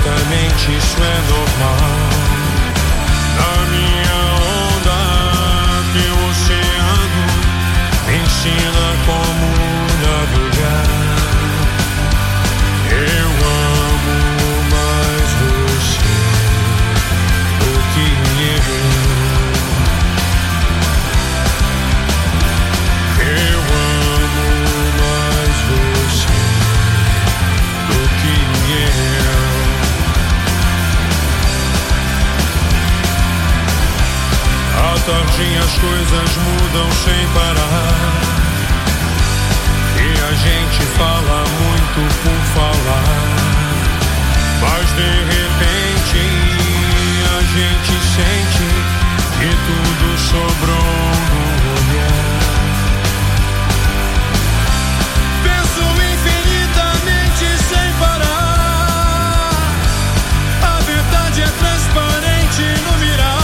honestamente isso é normal. Na minha onda, teu oceano me ensina como navegar. Eu amo mais você do que eu amo mais você do que eu. À tardinha as coisas mudam sem parar, e a gente fala muito por falar, mas de repente a gente sente que tudo sobrou no olhar. Penso infinitamente sem parar, a verdade é transparente no mirar.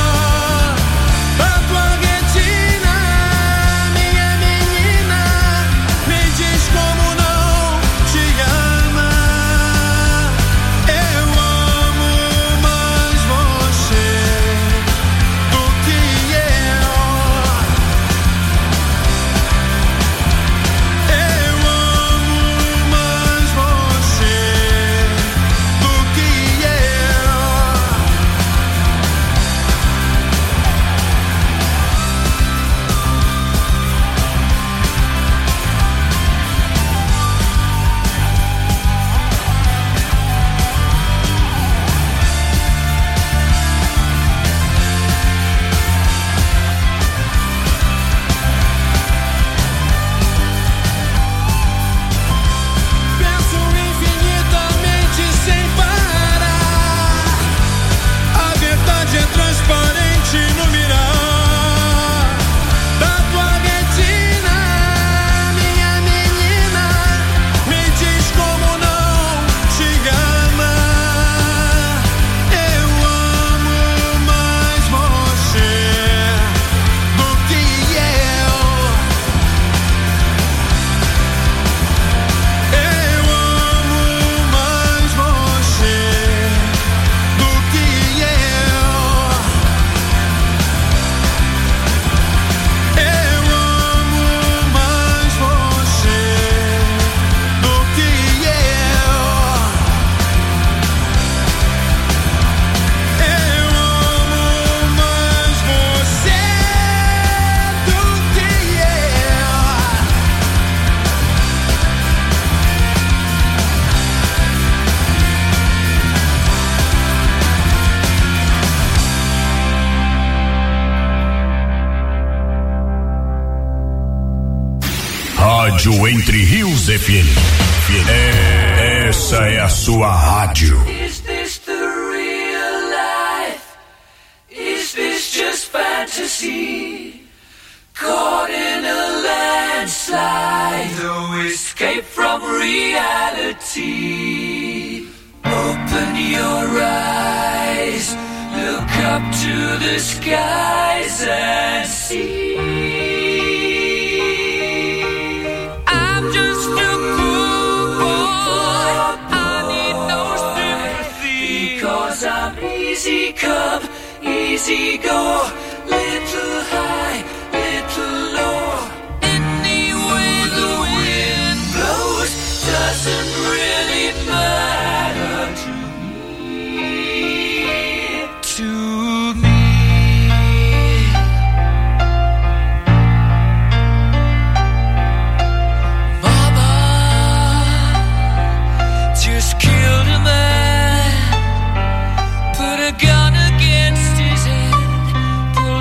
Rádio Entre Rios FM. Essa é a sua rádio. Is this the real life? Is this just fantasy? Caught in a landslide, no escape from reality. Open your eyes, look up to the skies and see. Easy come, easy go, little high, little low. Any way the wind blows doesn't really matter to me. To me. Mama just killed a man. Put a gun against his head,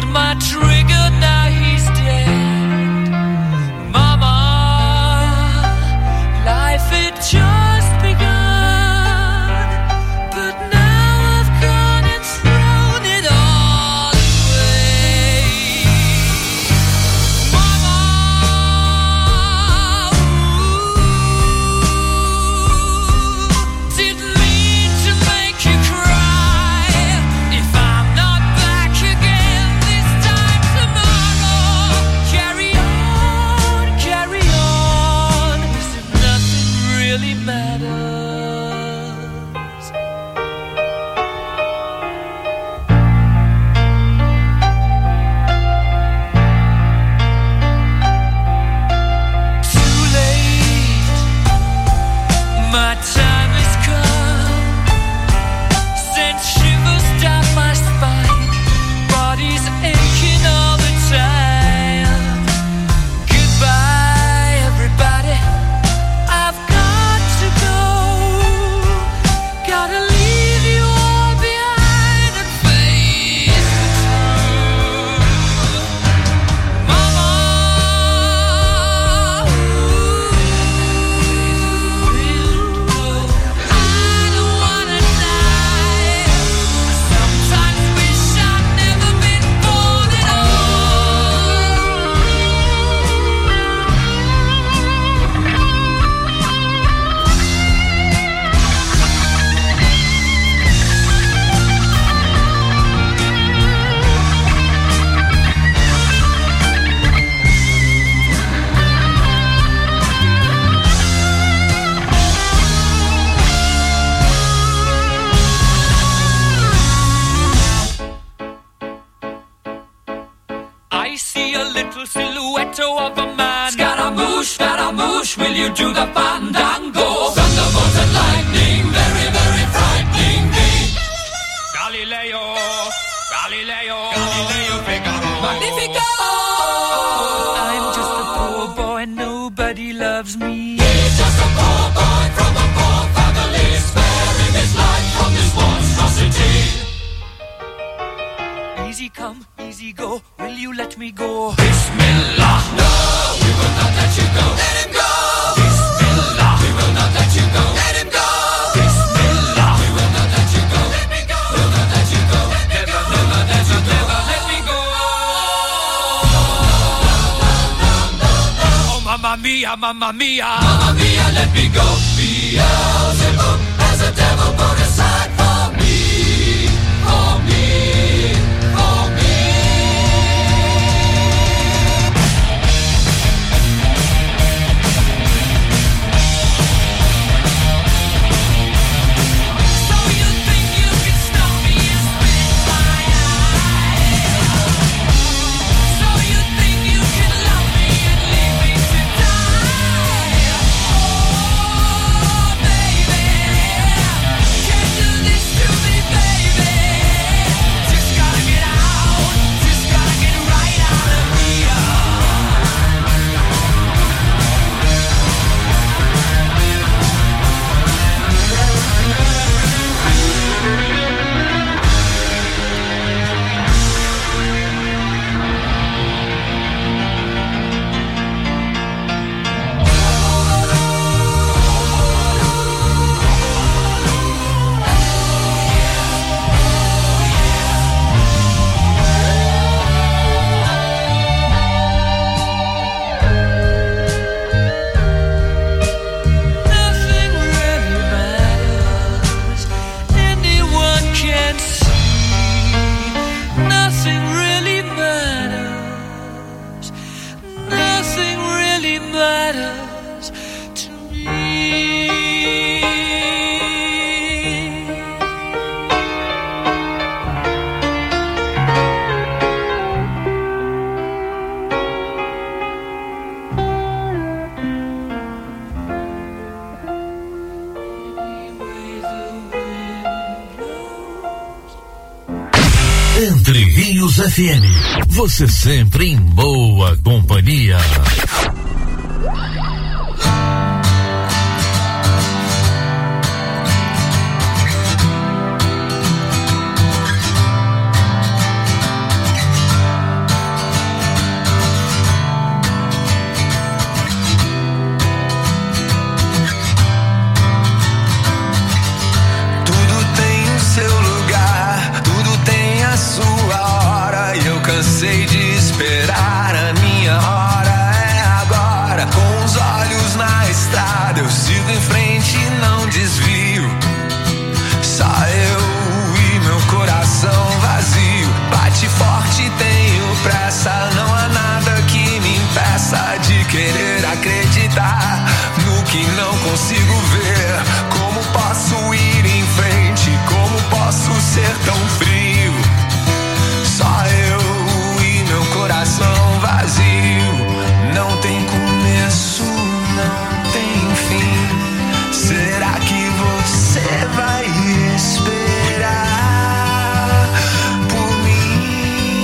you do the fandango. Thunderbolt and lightning, very, very frightening me. Galileo, Galileo, Galileo Figaro. Magnifico! I'm just a poor boy, nobody loves me. He's just a poor boy from a poor family, sparing his life from this monstrosity. Easy come, easy go, will you let me go? Bismillah, no, we will not let you go. Let him go. Bismillah, we will not let you go. Let him go. Bismillah, we will not let you go. Let me go. We'll not let you go. Never, never let you go. Never let me go. Oh, mamma mia, mamma mia. Mamma mia, let me go. Beelzebub has a devil put aside for me, for me, for me. So you think you can stop me and spit my eye? So you think you can love me and leave me to die? Oh, baby, can't do this to me, baby. Just gotta get out, just gotta get right out of here. Nothing really matters. Anyone can see. Nothing really matters. Nothing really matters to me. Entre Rios FM, você sempre em boa companhia. Tudo tem o seu lugar, tudo tem a sua hora. E eu cansei de esperar, a minha hora é agora. Com os olhos na estrada, eu sigo em frente e não desvio. Só eu e meu coração vazio. Bate forte, tenho pressa, não há nada que me impeça de querer acreditar no que não consigo ver. Como posso ir em frente? Como posso ser tão frio? Só eu e meu coração vazio. Não tem começo, não tem fim. Será que você vai esperar por mim?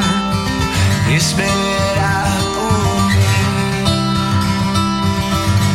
Esperar por mim.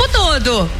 todo.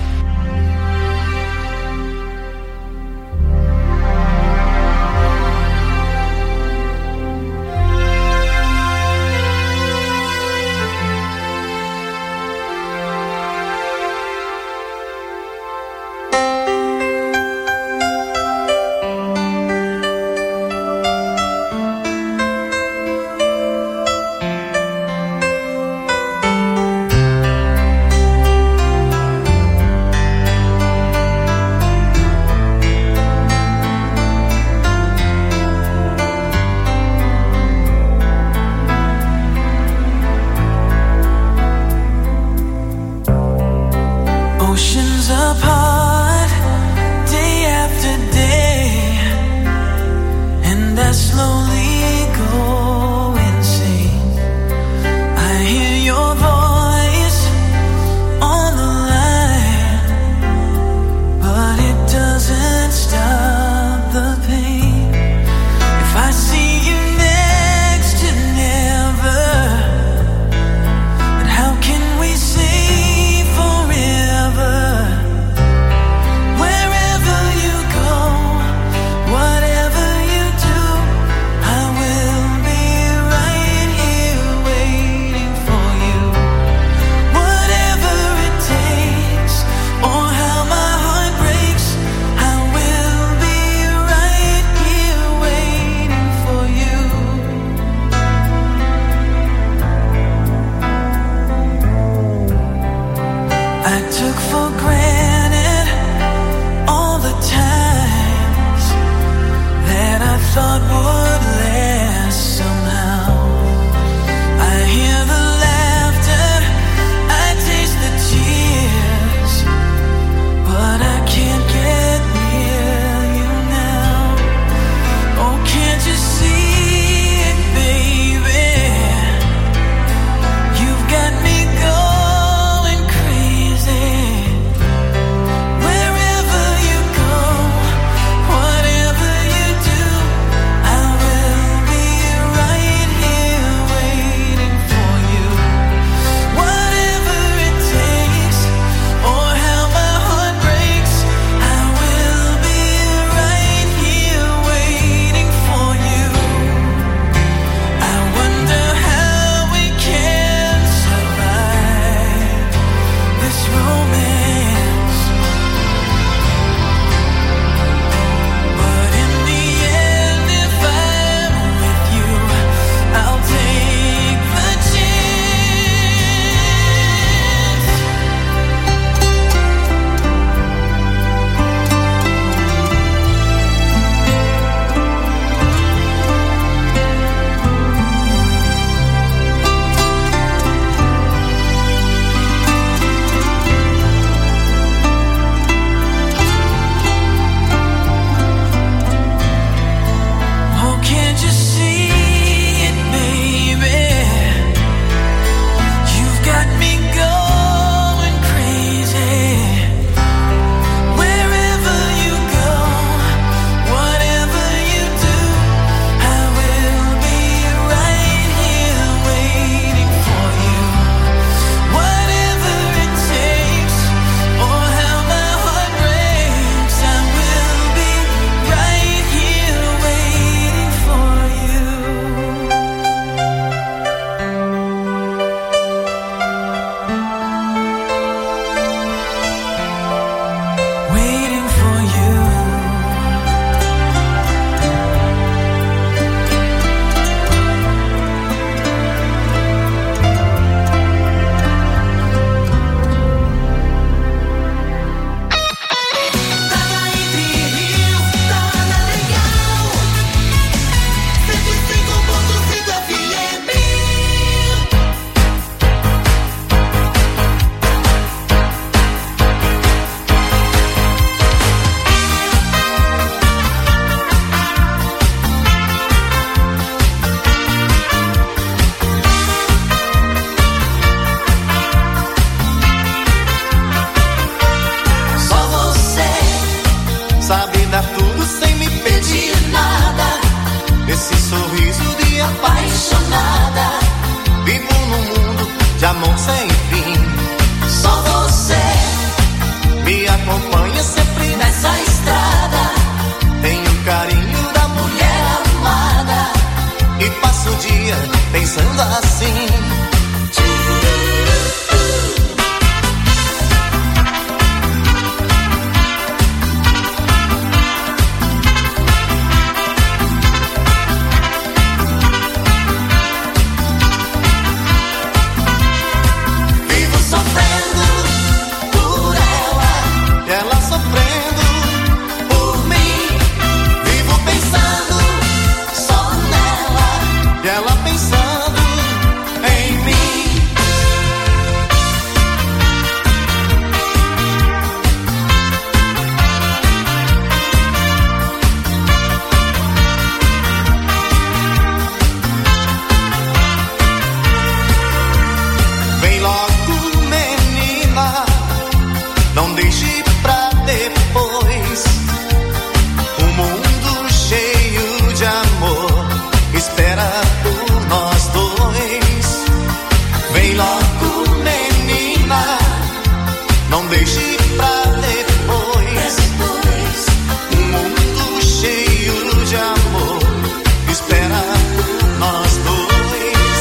Não deixe pra depois. Um mundo cheio de amor espera por nós dois.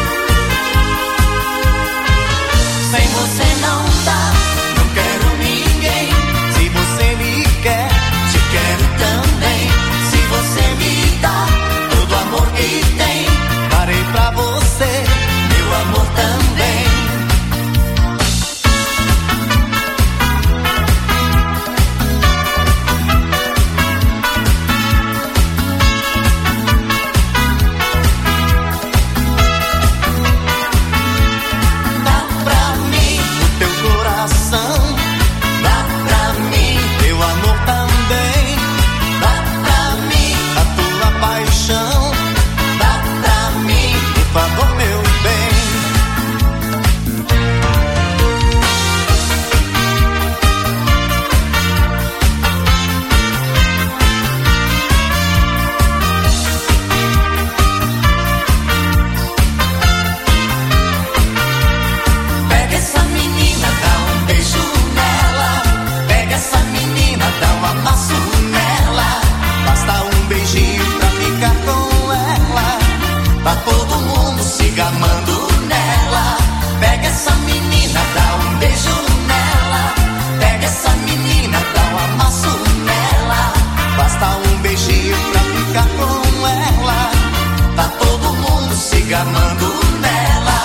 Sem você não dá, Não quero ninguém. Se você me quer, te quero também. se você me dá Todo o amor que tem, darei pra você, meu amor também. dá pra mim, O teu coração, dá pra mim, meu amor também. dá pra mim, A tua paixão, dá pra mim. por favor, meu bem. Pega essa menina, dá um beijo nela. Pega essa menina, dá um amasso nela. Basta um beijinho pra ficar com ela. Pra todo mundo se gamando nela. Pega essa menina, dá um beijo nela. Pega essa menina, dá um amasso nela. Basta um beijinho pra ficar com ela. Tá todo mundo se gamando nela.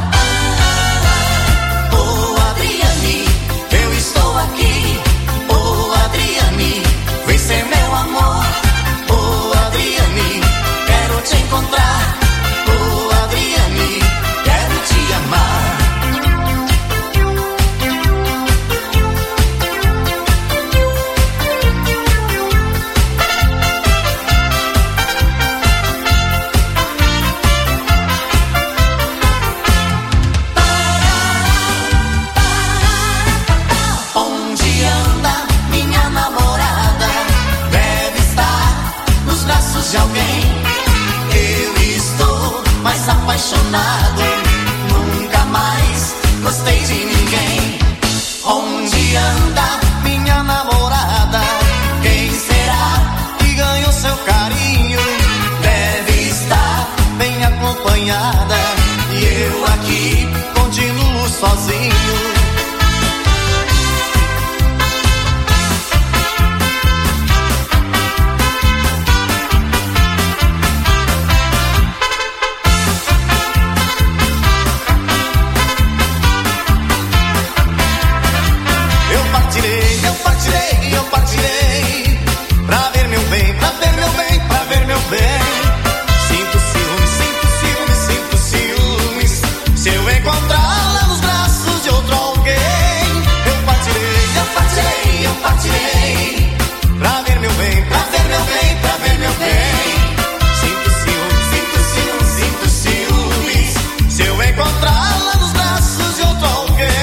Ô Adriane, eu estou aqui. Ô Adriane, vem ser meu amor. Ô Adriane, quero te encontrar. Ô Adriane, quero te amar. Onde anda minha namorada? Deve estar nos braços de alguém. Eu estou mais apaixonado. Nunca mais gostei de ninguém. Onde anda Minha namorada, quem será? que ganhou seu carinho, Deve estar bem acompanhada. E eu aqui continuo sozinho. Eu partirei, eu partirei, eu partirei. Pra ver meu bem, pra ver meu bem, pra ver meu bem. Sinto ciúmes, sinto ciúmes, sinto ciúmes. Se eu encontrá-la nos braços de outro alguém. Eu partirei, eu partirei, eu partirei. Pra ver meu bem, pra ver meu bem, pra ver meu bem. Sinto ciúmes, sinto ciúmes, sinto ciúmes. Se eu encontrá-la nos braços de outro alguém.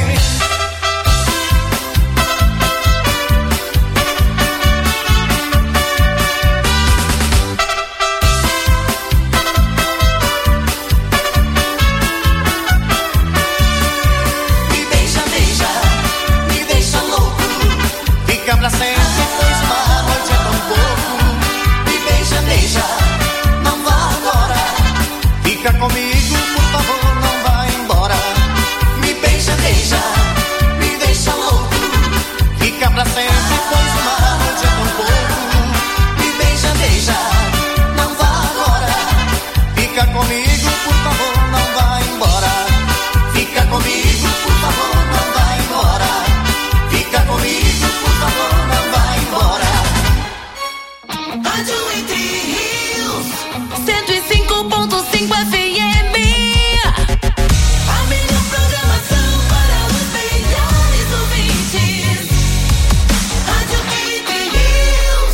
me beija, beija, me deixa louco. Fica pra sempre, pois uma noite é tão pouco. Me beija, beija, não vá agora. Fica comigo, por favor, não vá embora. Me beija, beija, me deixa louco. Fica pra sempre, pois uma noite é tão pouco. Me beija, beija, não vá agora. Fica comigo, por favor, não vá embora. Fica comigo, por favor, não vá embora. Fica comigo, por favor, não vá embora. Rádio Entre Rios 105.5 FM. A melhor programação para os melhores ouvintes. Rádio Entre Rios.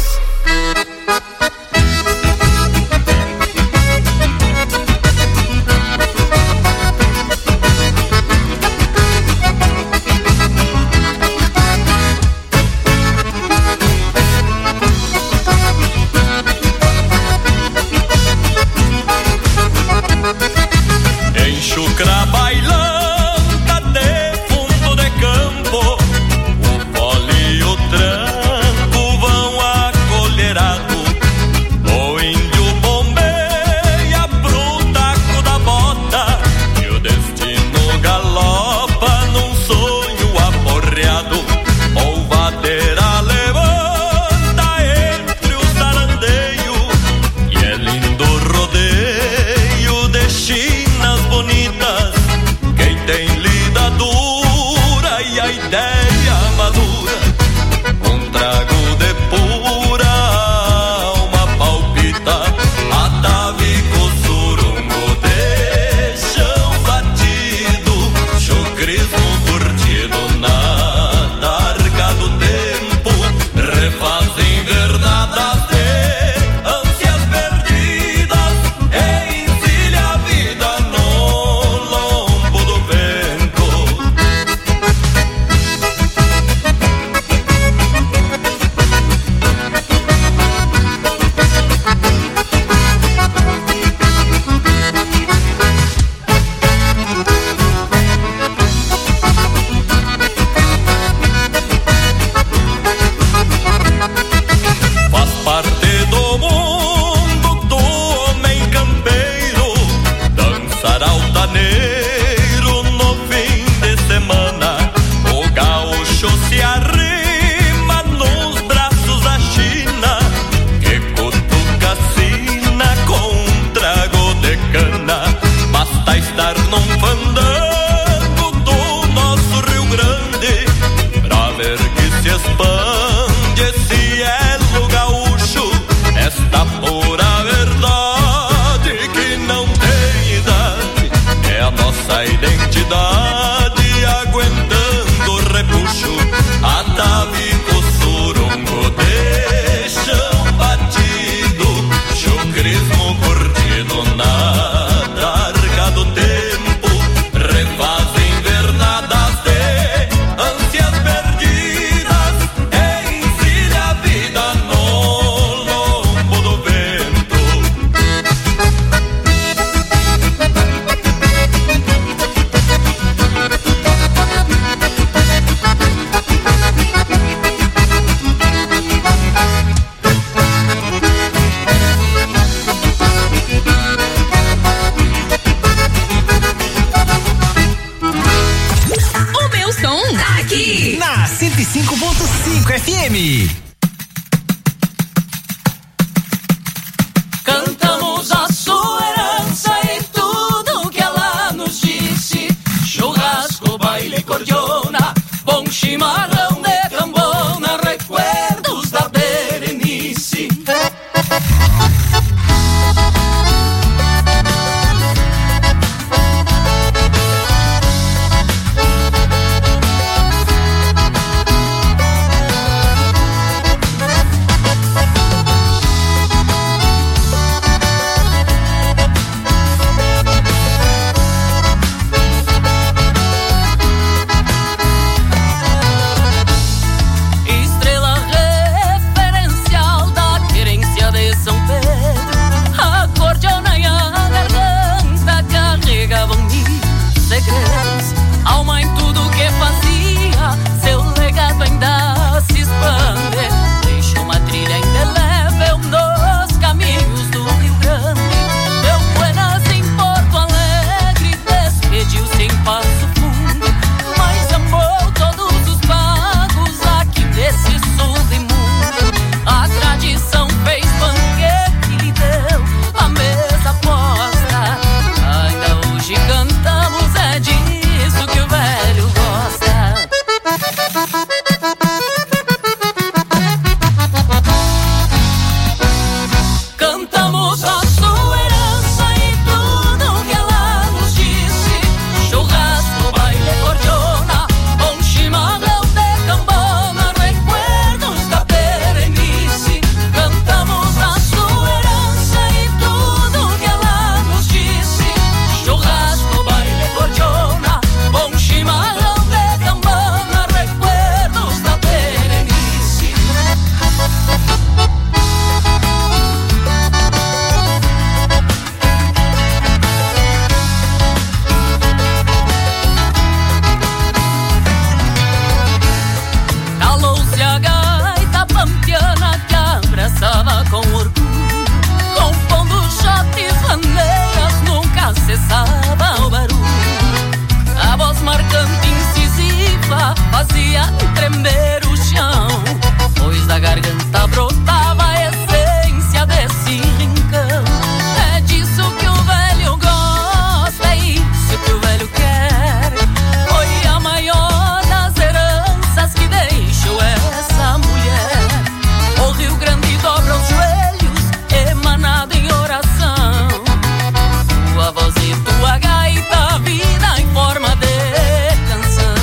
aqui, na 105.5 FM. Cantamos a sua herança e tudo que ela nos disse. Churrasco, baile, cordiona, bom chimarrão de cambona, recuerdos da Berenice. Alma em tudo que fazia, seu legado ainda se expande. Deixa uma trilha indelével nos caminhos do Rio Grande. Deu buenas em Porto Alegre, despediu-se em Passo Fundo, mas amou todos os pagos aqui nesse sul de mundo. A tradição fez banquete e deu a mesa posta. Ainda hoje cantamos, é disso que o velho gosta. Cantamos a sua herança e tudo que ela nos disse. Churrasco, baile, cordiona, bom chimarrão de cambona, recuerdos da Berenice. Cantamos a sua herança e tudo que ela nos disse. Churrasco, baile, cordiona, bom chimarrão de cambona, recuerdos da Berenice. Calou-se a gaita pampiana que abraçava com orgulho, compondo shotes, maneiras, nunca cessava o barulho. A voz marcante, incisiva, fazia tremer o chão, pois da garganta brotava a essência desse rincão. É disso que o velho gosta, é isso que o velho quer. Foi a maior das heranças que deixou essa mulher. O Rio Grande dobra os joelhos, emanado em oração. Tua voz e tua gaita, vida em forma de canção.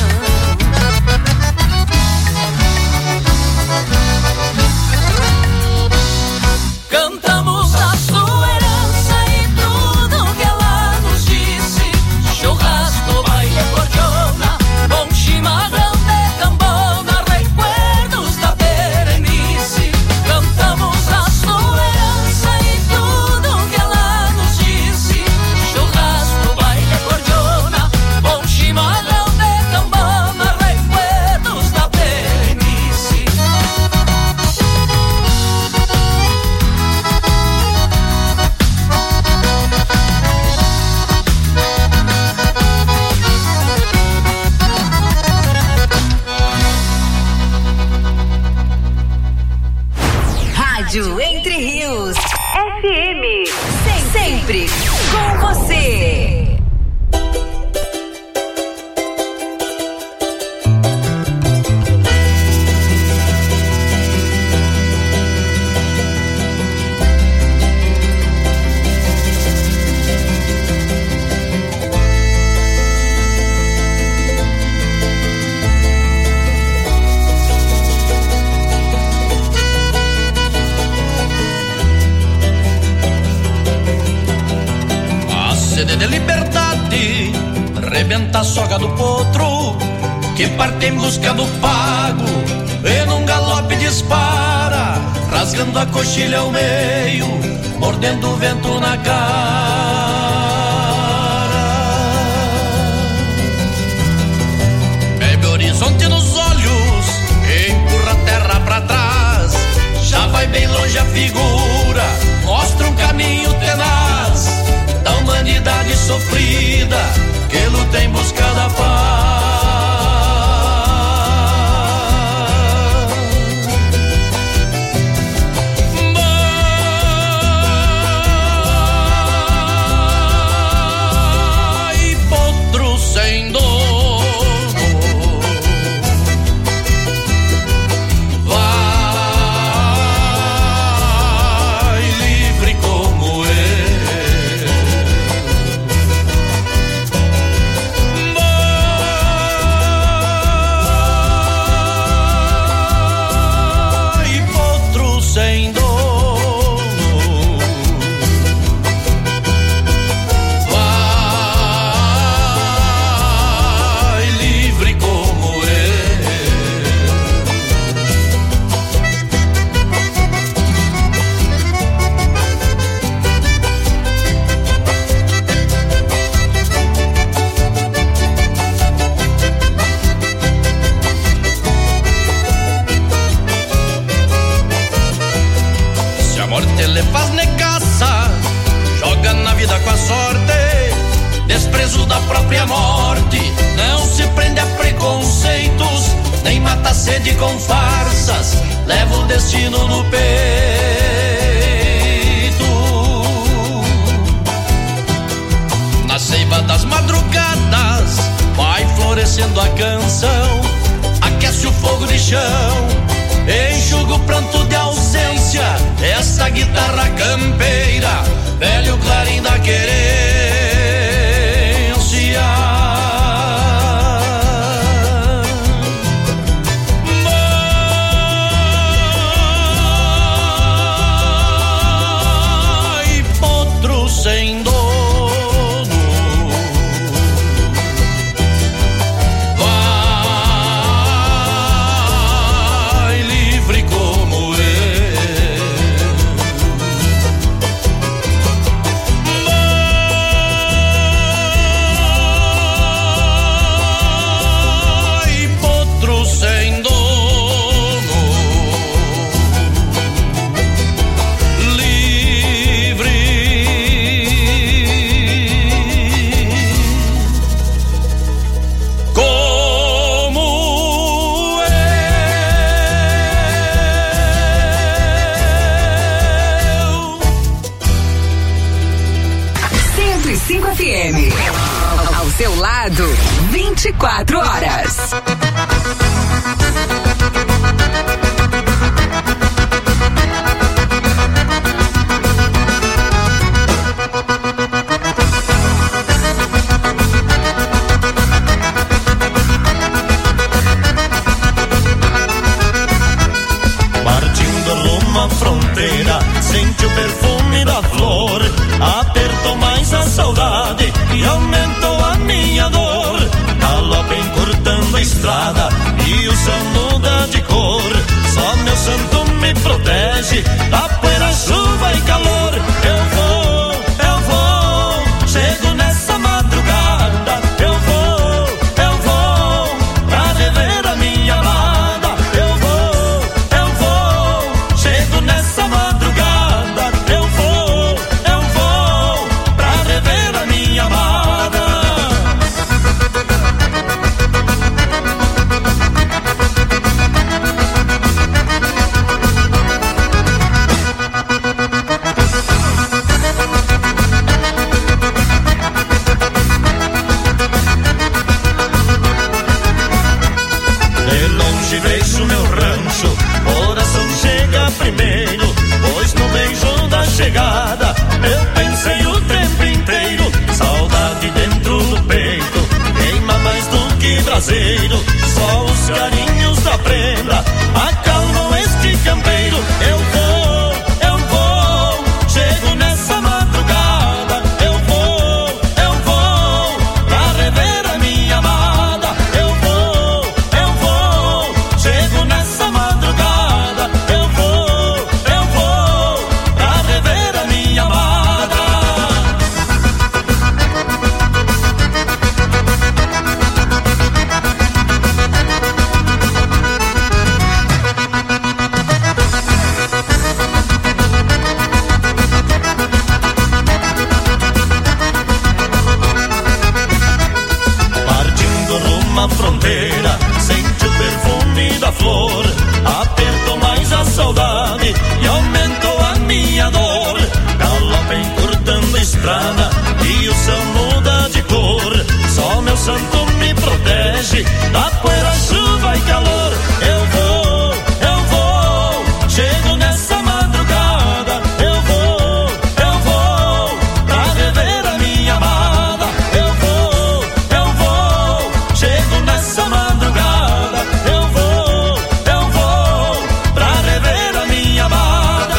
Cantamos a sua herança e tudo que ela nos disse. Churrasco, baile, cordiona, bom chimarrão de cambona, recuerdos da Berenice. Cantamos a sua herança e tudo que ela nos disse. Churrasco, baile, cordiona, bom chimarrão de cambona, recuerdos da Berenice. Rádio Entre Rios FM. Sempre com você. De liberdade, rebenta a soga do potro, que parte em busca do pago, e num galope dispara, rasgando a coxilha ao meio, mordendo o vento na cara. Bebe o horizonte nos olhos, empurra a terra pra trás, já vai bem longe a figura, mostra um caminho tenaz da humanidade sofrida que luta em busca da paz. a sede com farsas, levo o destino no peito. Na seiva das madrugadas vai florescendo a canção, aquece o fogo de chão, enxuga o pranto de ausência, essa guitarra campeira, velho clarim da querência. Vai, potro sem dono, vai livre como eu. Vai, potro sem dono, livre como eu. 105 FM. Ao seu lado, 24 horas. Partindo rumo à fronteira, sente o perfume da flor, apertou mais a saudade e aumentou a minha dor. Galope encurtando a estrada e usando muda de cor, só meu santo me protege da poeira, chuva e calor. Eu vou, chego nessa madrugada, eu vou, pra rever a minha amada. Eu vou, chego nessa madrugada, eu vou, pra rever a minha amada. De longe vejo meu rancho, coração chega primeiro, pois no beijo da chegada eu pensei o tempo inteiro. Saudade dentro do peito, queima mais do que braseiro, só os carinhos da prenda acalmam este campeiro. Eu vou, chego nessa madrugada, eu vou, pra rever a minha amada. Eu vou, chego nessa madrugada, eu vou, pra rever a minha amada. Partindo rumo à fronteira, sente o perfume da flor, apertou mais a saudade e aumentou a minha dor. Galope encurtando a estrada e o céu muda de cor, só meu santo me protege da poeira, chuva e calor. Eu vou, chego nessa madrugada, eu vou, pra rever a minha amada. Eu vou, chego nessa madrugada, eu vou, pra rever a minha amada.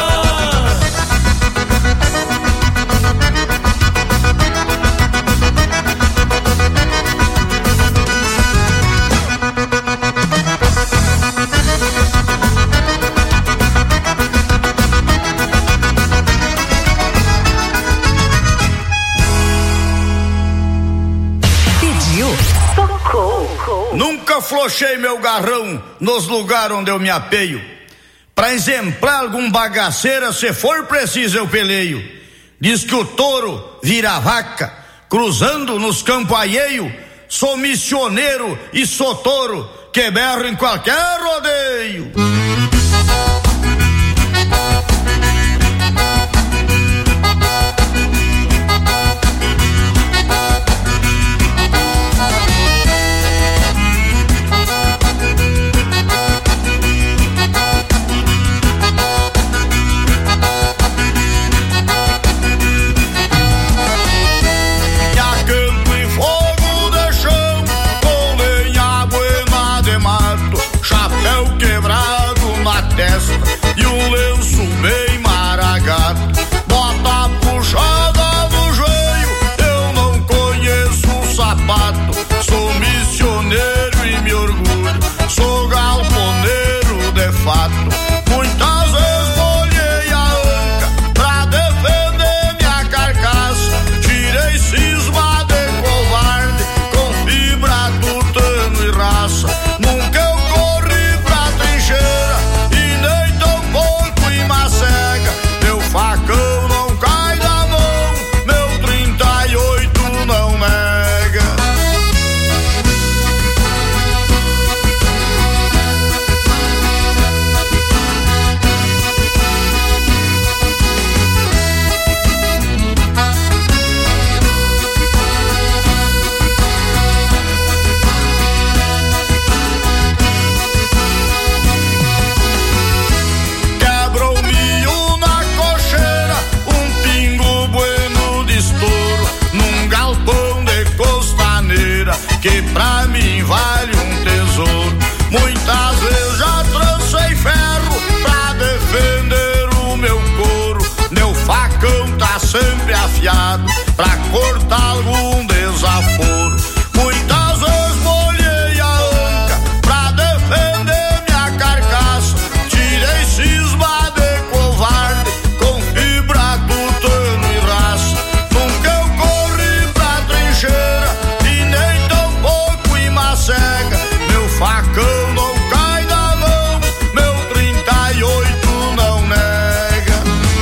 Pediu, tocou. Nunca flochei meu garrão nos lugares onde eu me apeio. Pra exemplar algum bagaceira, se for preciso eu peleio. Diz que o touro vira vaca, cruzando nos campos alheio, Sou missioneiro e sou touro, que berro em qualquer rodeio. E um lenço bem maragado, bota puxada no joelho, eu não conheço o sapato. Sou missioneiro e me orgulho, sou galponeiro de fato. Muitas vezes molhei a anca pra defender minha carcaça. Tirei cisma de covarde com fibra, tutano e raça. Nunca eu corri pra trincheira, meu facão não cai da mão, meu 38 não nega. Que pra mim vale um tesouro. Muitas vezes já trancei ferro pra defender o meu couro. Meu facão tá sempre afiado pra cortar algum desaforo. Muitas vezes molhei a anca pra defender minha carcaça. Tirei cisma de covarde com fibra, tutano e raça. Nunca eu corri pra trincheira, cega. Meu facão não cai da mão, meu 38 não nega.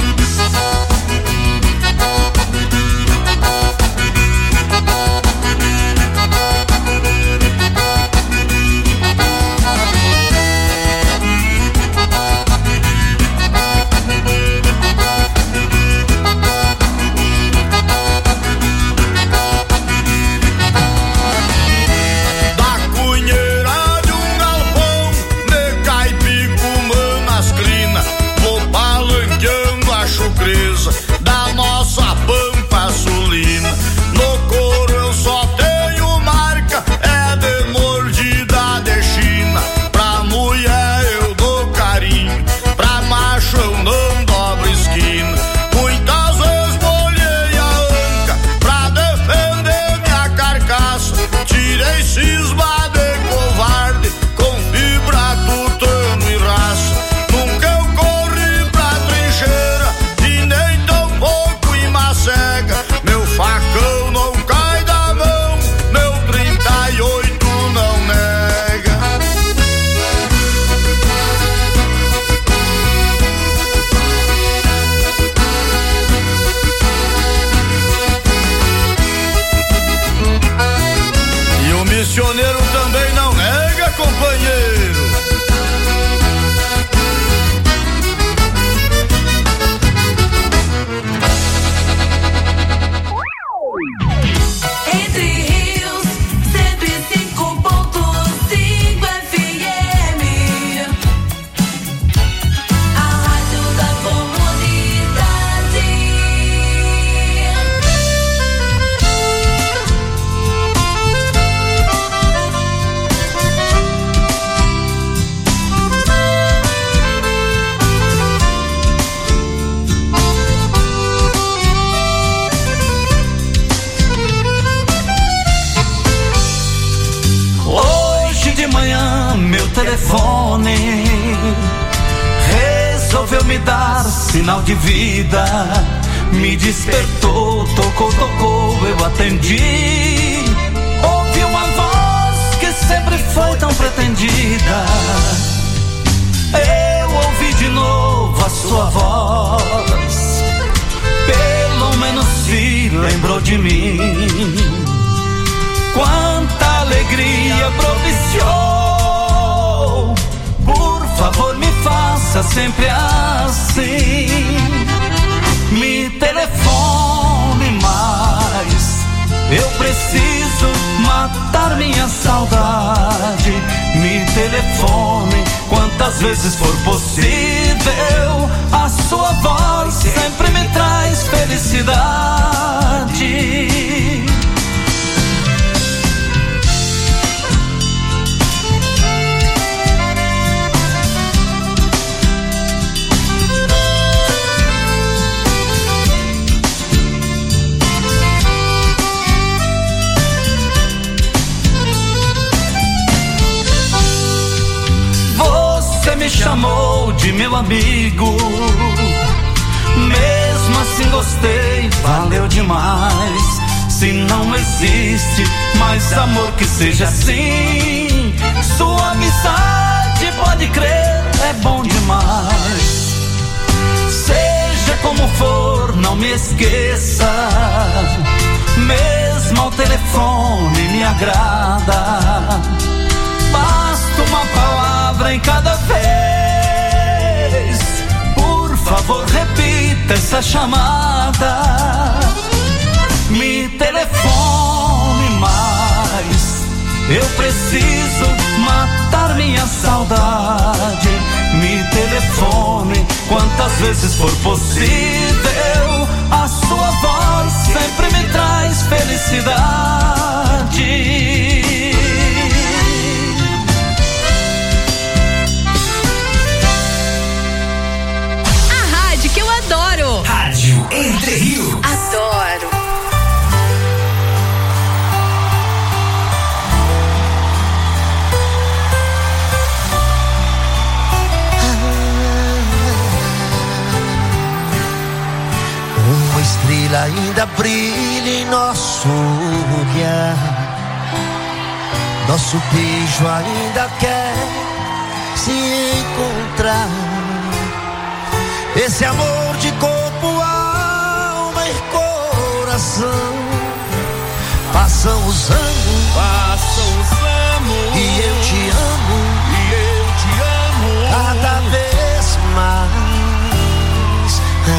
Da nossa pampa sulina, no couro eu só tenho marca, é de mordida de China. Pra mulher eu dou carinho, pra macho eu não dobro esquina. Muitas vezes molhei a anca pra defender minha carcaça. Tirei cisma de covarde com fibra, tutano e raça. Nunca eu corri pra trincheira e nem tão pouco em macega. Meu facão não cai da mão, meu 38 não nega. E o missioneiro também não nega, companheiro. Entre Rios, 105.5 FM, a rádio da comunidade. Hoje de manhã meu telefone resolveu me dar sinal de vida. Me despertou, tocou, eu atendi. Ouvi uma voz que sempre foi tão pretendida. Eu ouvi de novo a sua voz, pelo menos se lembrou de mim. quanta alegria propiciou. Por favor, me faça sempre assim. Me telefone mais. Eu preciso matar minha saudade. Me telefone quantas vezes for possível. A sua voz sempre me traz felicidade. Me chamou de meu amigo, mesmo assim gostei, valeu demais. Se não existe mais amor que seja assim, sua amizade, pode crer, é bom demais. Seja como for, não me esqueça, mesmo ao telefone me agrada. Basta uma palavra em cada vez. Por favor, repita essa chamada. Me telefone mais. Eu preciso matar minha saudade. Me telefone quantas vezes for possível. A sua voz sempre me traz felicidade. Que eu adoro. Rádio Entre Rios. Adoro. Uma estrela ainda brilha em nosso olhar. Nosso beijo ainda quer se encontrar. Esse amor de corpo, alma e coração. Passam os anos, e eu te amo, cada vez mais.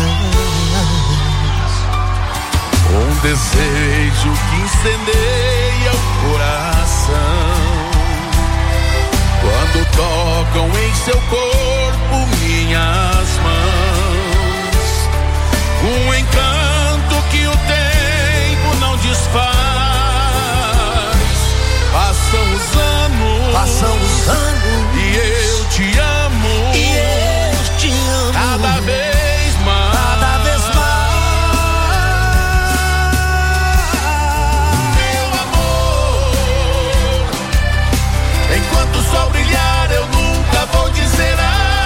Um desejo que incendeia o coração quando tocam em seu corpo minhas mãos. Um encanto que o tempo não desfaz. Passam os anos, e eu te amo, cada vez mais. Meu amor, enquanto o sol brilhar, eu nunca vou dizer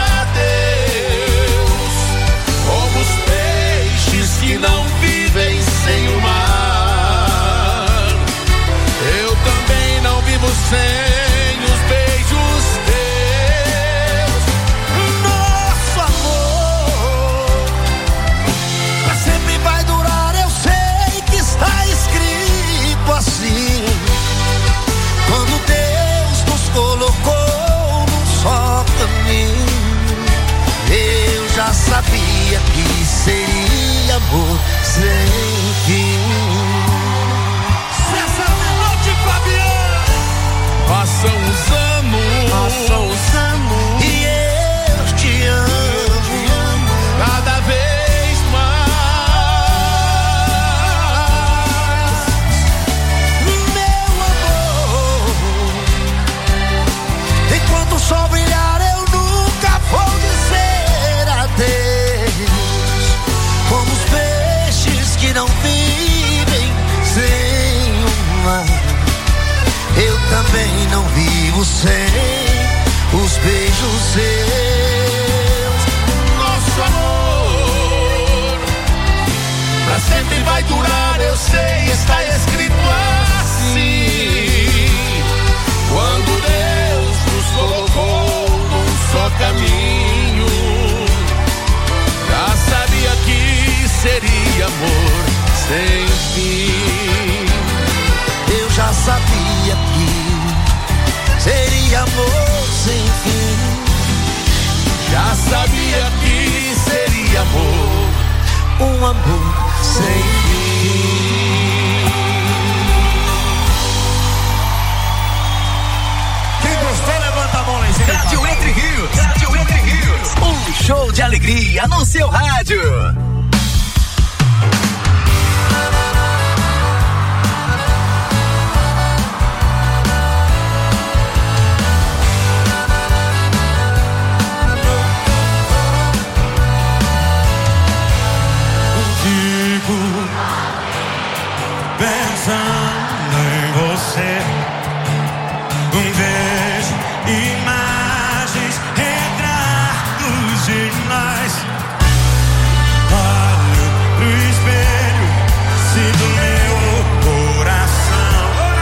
adeus. Como os peixes que não vivem sem o mar, eu também não vivo sem os beijos teus. Nosso amor pra sempre vai durar, eu sei que está escrito assim. Quando Deus nos colocou num só caminho, eu já sabia que seria amor sem fim. César Menotti e Fabiano. Passam os anos, e eu te amo, cada vez mais. Meu amor, enquanto o sol brilhar, eu nunca vou dizer adeus. Como os peixes que não vivem sem o mar, eu também não vivo sem os beijos seus. Nosso amor pra sempre vai durar, eu sei, está escrito assim. Quando Deus nos colocou num só caminho, já sabia que seria amor sem fim. Eu já sabia fim. Já sabia que seria amor, um amor sem fim. Quem gostou, levanta a mão lá em cima. Rádio Entre Rios. Rádio Entre Rios. Um show de alegria no seu rádio. Pensando em você, vejo imagens, retratos de nós. Olho pro espelho, sinto meu coração.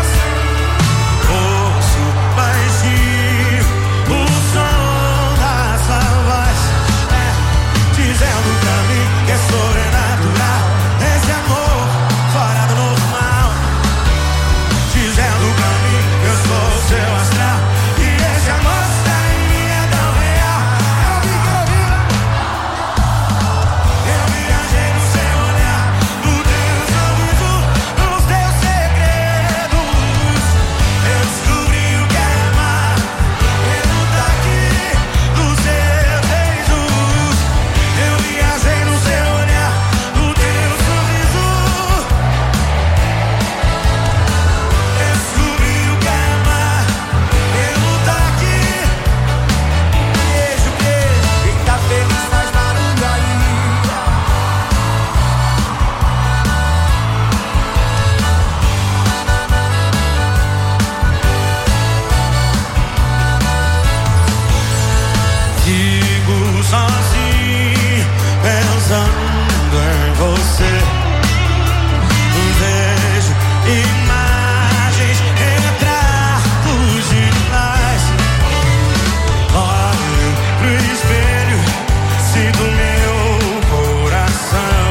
Ouço baixinho o som da sua voz, dizendo pra mim que é sobrenatural esse amor fora do normal, dizendo pra mim que eu sou o seu astral e esse amor está em mim, é tão real. Eu viajei no seu olhar, no teu sorriso, nos teus segredos. Eu descobri o que é amar, pelo toque dos seus beijos. Eu viajei no seu olhar, no teu sorriso. Descobri o que é amar, pelo toque. Beijo, beijo, quem tá feliz faz barulho aí. Fico sozinho, pensando em você. Vejo imagens, retratos de nós. Olho pro espelho, sinto meu coração.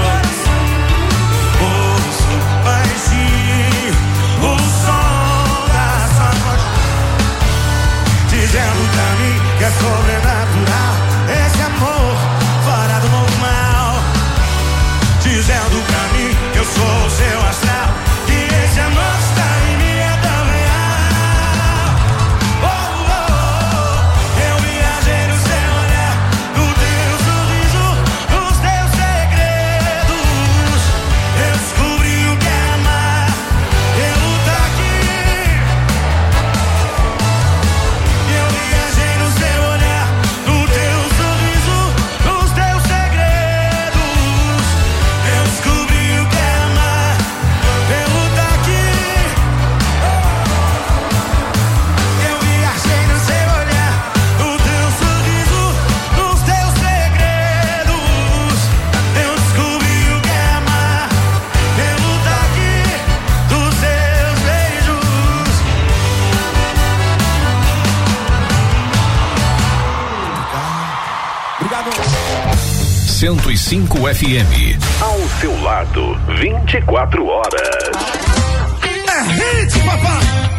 Ouço baixinho o som da sua voz, dizendo pra mim que é sobrenatural esse amor fora do normal, dizendo pra mim que eu sou o seu astral e esse amor está em mim, é tão real. Oh, oh, oh. Eu viajei no seu olhar, no teu sorriso, nos teus segredos. Eu descobri o que é amar, pelo toque. Eu viajei no seu olhar, no teu sorriso, nos teus segredos. Eu descobri o que é amar, pelo toque. Eu viajei no seu olhar, no teu sorriso, nos teus segredos. Eu descobri o que é amar, pelo toque dos seus beijos. 105 FM. Ao seu lado, 24 horas. É hit, papai!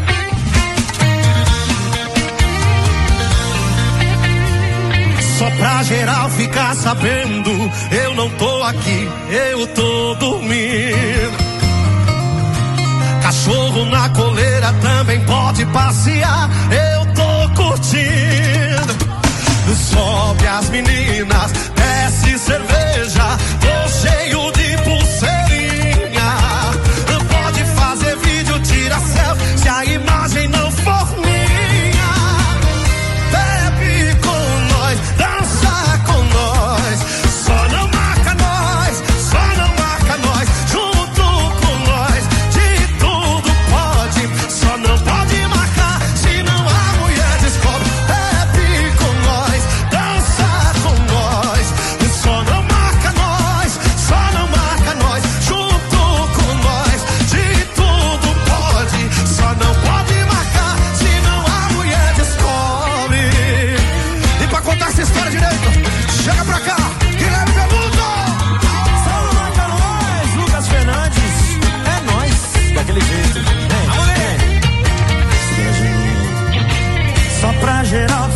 Só pra geral ficar sabendo, eu não tô aqui, eu tô dormindo. Cachorro na coleira também pode passear, eu tô curtindo. Sobe as meninas, desce cerveja, tô cheio de pulseirinha. Pode fazer vídeo, tira selfie, se a imagem não for minha. Bebe com nós, dança com nós, só não marca nós, só não marca nós. Junto com nós, de tudo pode, só não pode marcar, senão a mulher descobre. Bebe com nós, dança com nós, só não marca nós, só não marca nós. Junto com nós, de tudo pode, só não pode marcar, senão a mulher descobre. E pra contar essa história direito, chega pra cá, Guilherme Beludo. Salve, marca nós, Lucas Fernandes. É nós, daquele jeito. Só pra geral ficar sabendo.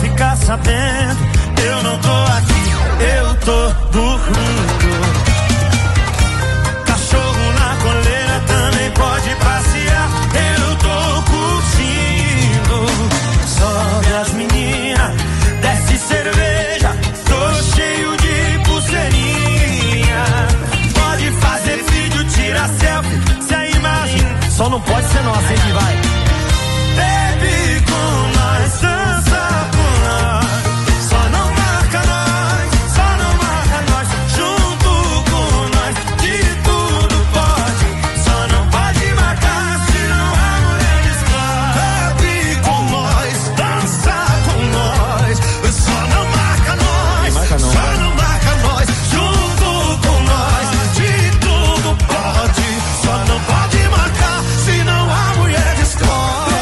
sabendo, eu não tô aqui, eu tô dormindo. Cachorro na coleira também pode passear, eu tô curtindo. Sobe as meninas, desce cerveja, tô cheio de pulseirinha. Pode fazer vídeo, tira selfie, se a imagem só não pode ser nossa, hein, que vai. Bebe com nós, dança com nós, só não marca nós, só não marca nós. Junto com nós, de tudo pode, só não pode marcar, senão a mulher descobre. Bebe com nós, dança com nós, só não marca nós, só não marca nós. Junto com nós, de tudo pode, só não pode marcar, senão a mulher descobre.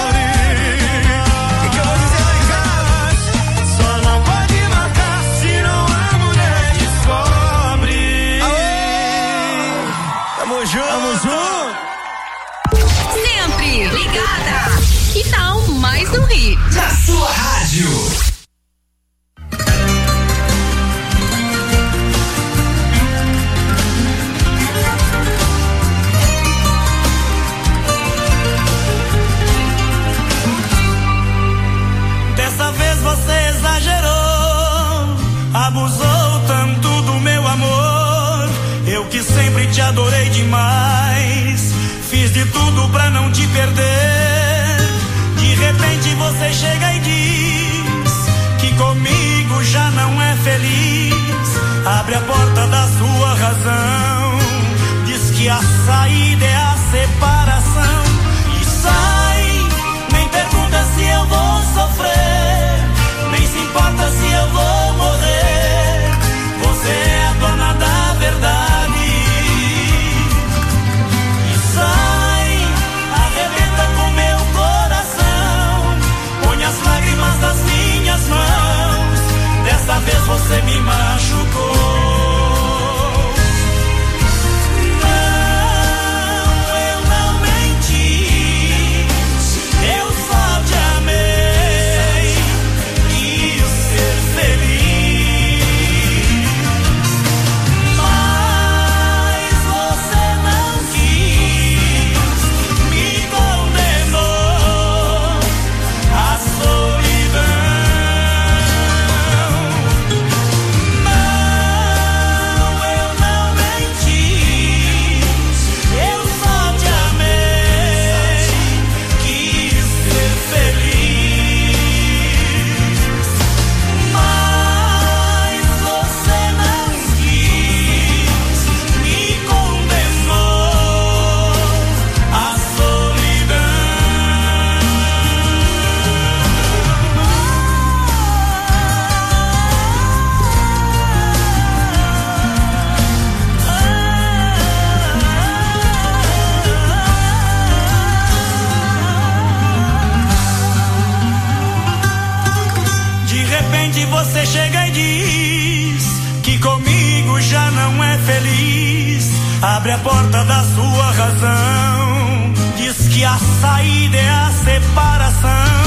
Sempre ligada. Que tal mais um hit? Na sua rádio. Dessa vez você exagerou, abusou tanto do meu amor. Eu que sempre te adorei demais, fiz de tudo pra não te perder. De repente você chega e diz que comigo já não é feliz. Abre a porta da sua razão, diz que a saída é a separação. E sai, nem pergunta se eu vou sofrer, nem se importa se eu vou morrer. Você é a dona da verdade. As lágrimas das minhas mãos, dessa vez você me machucou. Não, eu não menti, eu só te amei, quis ser feliz, mas você não quis, me condenou. Você chega e diz que comigo já não é feliz. Abre a porta da sua razão, diz que a saída é a separação.